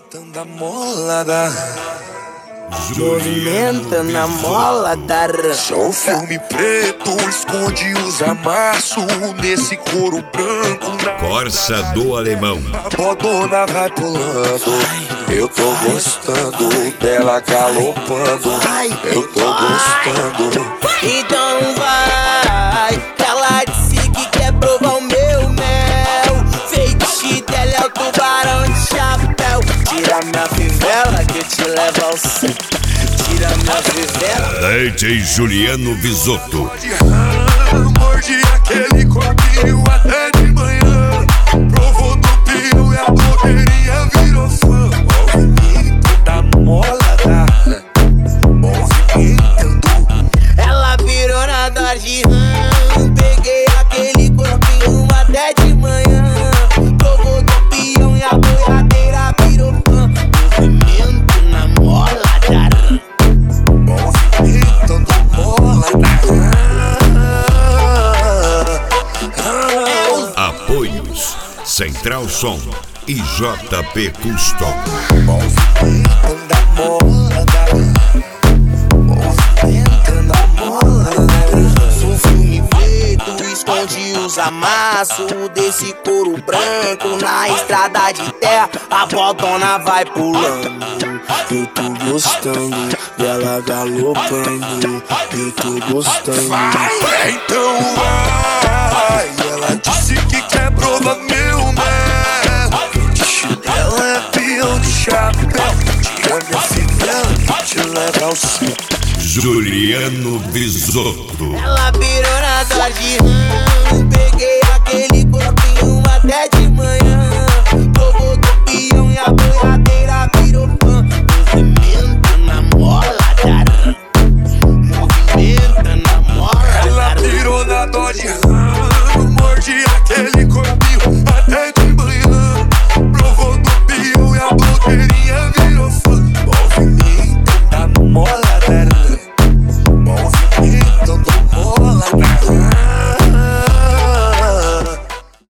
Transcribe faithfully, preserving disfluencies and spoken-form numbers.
Movimentando a molada, movimentando a molada. só o filme preto esconde os amassos nesse couro branco. Corsa do Alemão. A bodona vai pulando, eu tô gostando dela galopando, eu tô gostando. Então vai, ela disse que quer provar o meu mel. Feitiço dela é o tubarão de chapéu. Tira minha fivela que eu te levo ao céu. Tira minha fivela. D J Juliano Visotto. Mordi aquele corpinho até de manhã, provou do pio e a blogueirinha virou fã. Movimento da molada, movimentando. Ela virou na Dodge Ram. Peguei aquele corpinho até de manhã, provou do peão e a boiadeira virou fã. Movimento na molada, Movimentando a molada. Apoios Central Som e J P Custom. Movimentando a molada, movimentando a molada. sou filme preto, esconde os amassos desse couro branco. Na estrada de terra, a bodona vai pulando. Eu tô gostando dela galopando, eu tô gostando. Vai, então vai. Ela disse que quer provar meu mel. O feitiço dela é pio de chapéu. Tira minha fivela que te leva ao céu. Juliano Visotto. Ela virou na Dodge Ram. Peguei aquele corpinho até de manhã, provou do peão e a boiadeira virou fã. Movimento na molada, movimento na molada. Ela virou na Dodge Ram.